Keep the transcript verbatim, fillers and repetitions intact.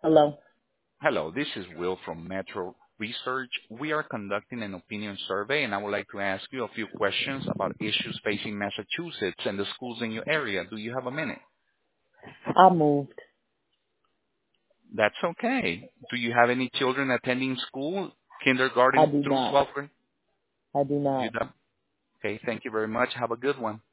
Hello. Hello, this is Will from Metro Research. We are conducting an opinion survey, and I would like to ask you a few questions about issues facing Massachusetts and the schools in your area. Do you have a minute? I moved. That's okay. Do you have any children attending school, I kindergarten do through not. twelfth grade? I do You not. don't? Okay, thank you very much. Have a good one.